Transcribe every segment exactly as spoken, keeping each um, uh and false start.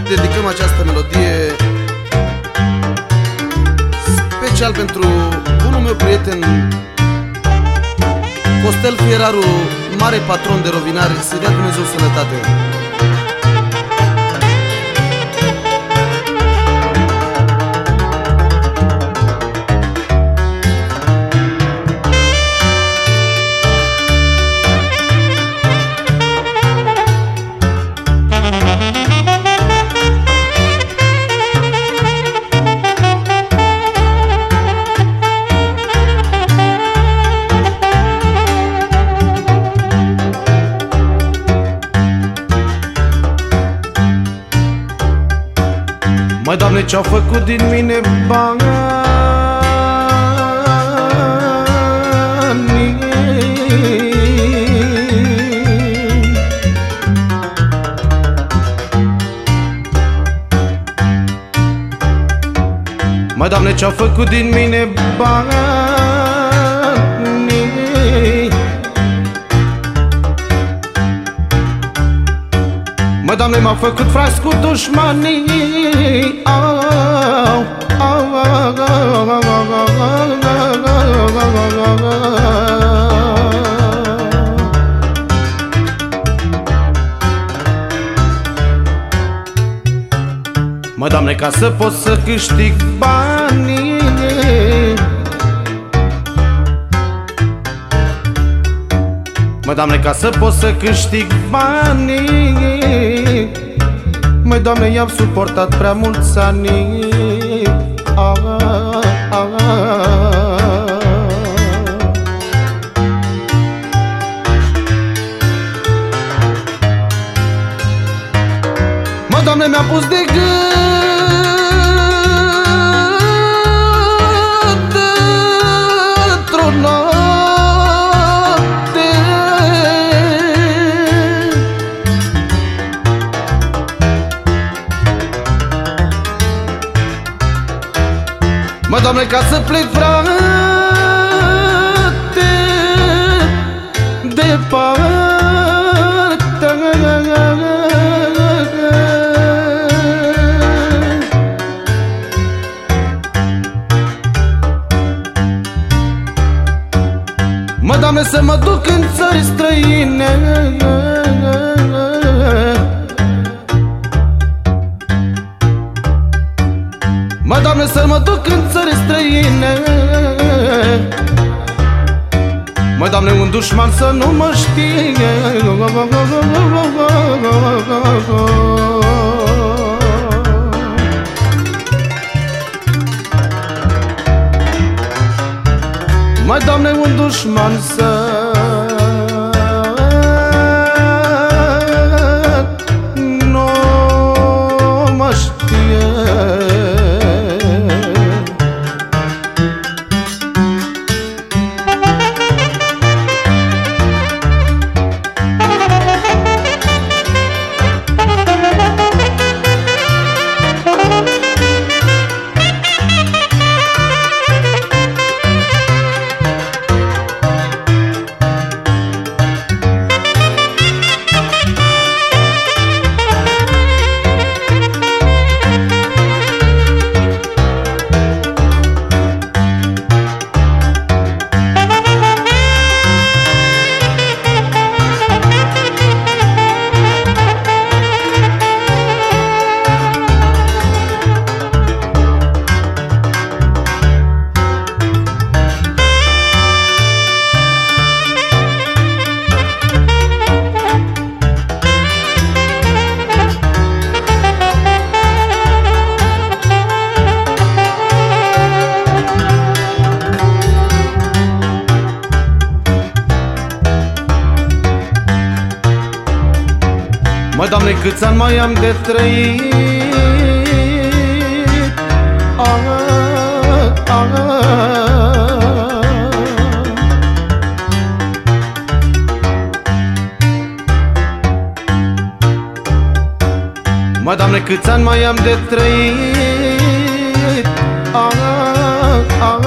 dedicăm această melodie special pentru bunul meu prieten Costel Fieraru, mare patron de rovinari, să-i dea Dumnezeu sănătate. Măi, Doamne, ce-au făcut din mine banii? Măi, Doamne, ce-au făcut din mine banii? Măi, Doamne, m-au făcut frați cu dușmanii. Au, au, au, au, au, Măi, Doamne, ca să pot să câștig banii, măi, Doamne, ca să pot să câștig banii, măi, Doamne, i-am suportat prea mulți ani. Ah, ah, măi, Doamne, mi-a pus de gând într-o noapte, măi, Doamne, ca să plec, frate, departe. Mă, Doamne, să mă duc în țări străine, mă, Doamne, să mă duc în țări străine, mă, Doamne, un dușman să nu mă știe. Măi, Doamne, un dușman să nu mă știe. Măi, Doamne, câți ani mai am de trăit? Ah, ah, măi, Doamne, câți ani mai am de trăit? Ah, ah,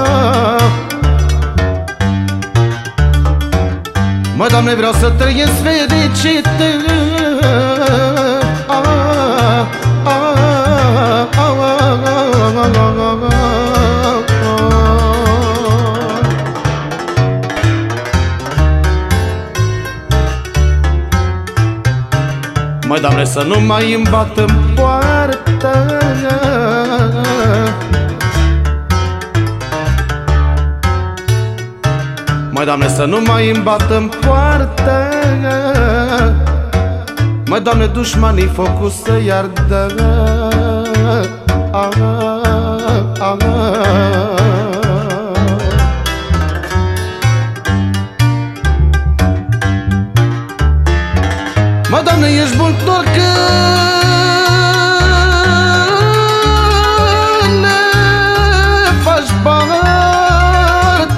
măi, Doamne, vreau să trăiesc fericit. Ah, ah, Doamne, să nu mai îmi bat în poartă. Măi, Doamne, să nu mai îmi bat în poartă. Măi, Doamne, dușmanii focul să-i ardă. Ah, ah, ah. Mă, Doamne, ești bun doar că ne faci parte.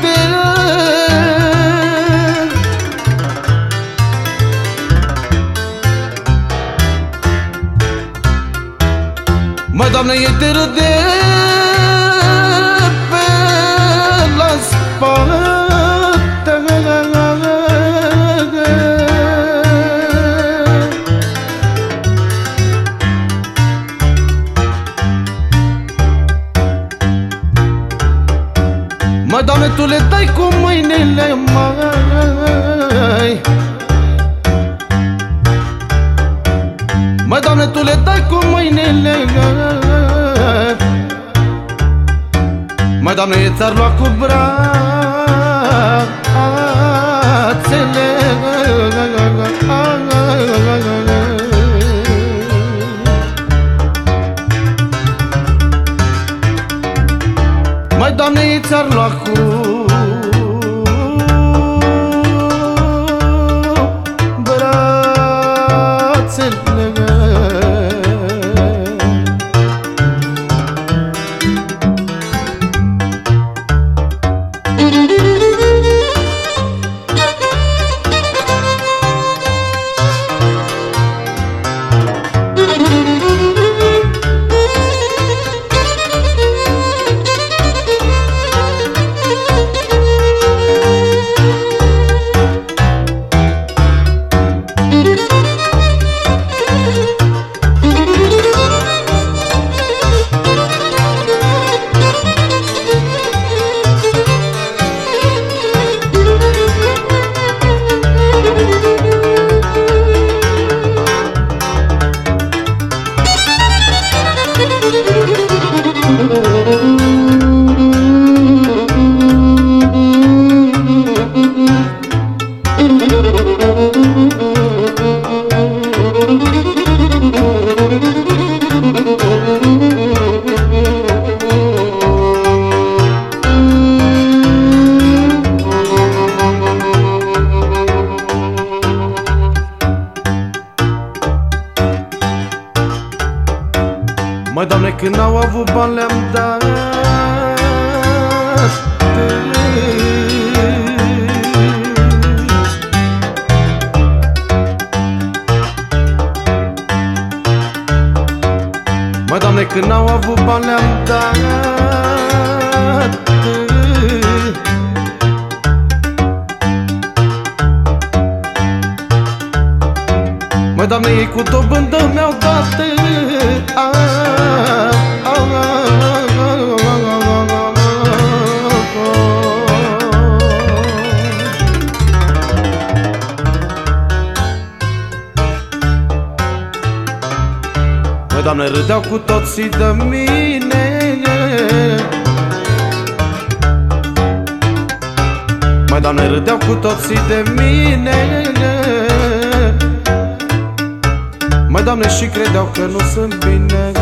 Mă, Doamne, ei te râde pe la spate. Mă, Doamne, Tu le dai cu mâinile, mai. Mă, Doamne, Tu le dai cu mâinile. Mă, Doamne, eu ți-ar lua cu brațele. Măi, Doamne, ei ți-ar lua cu brațele. Măi, Doamne, când n-au avut bani le-am dat. Măi, Doamne, când n-au avut bani le-am dat. Măi, Doamne, ei cu dobândă mi-au dat. Măi, Doamne, râdeau cu toții de mine. Măi, Doamne, râdeau cu toții de mine. Măi, Doamne, și credeau că nu sunt bine.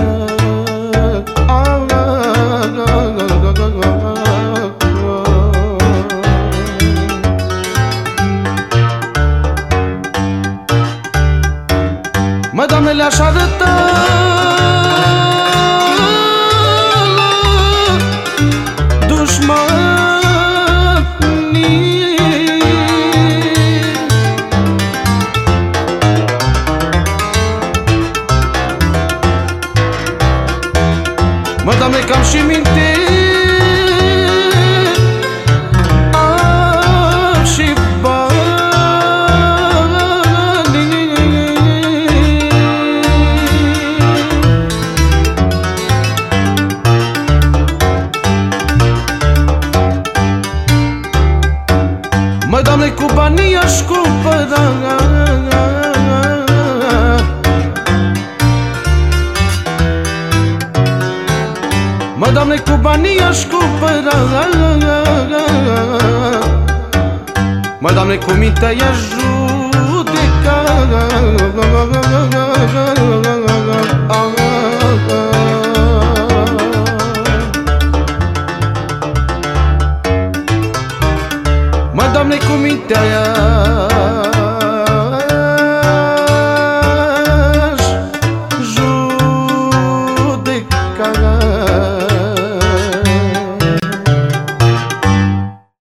Măi, Doamne, le-aș arăta dușmanii. Mă, Doamne, că am și minte, am și bani. Mă, Doamne, cu banii aș cumpăra Măi, Doamne, cu banii aș cumpăra, măi, Doamne, cu mintea i-aș judeca. Măi, Doamne, cu mintea i-aș judeca.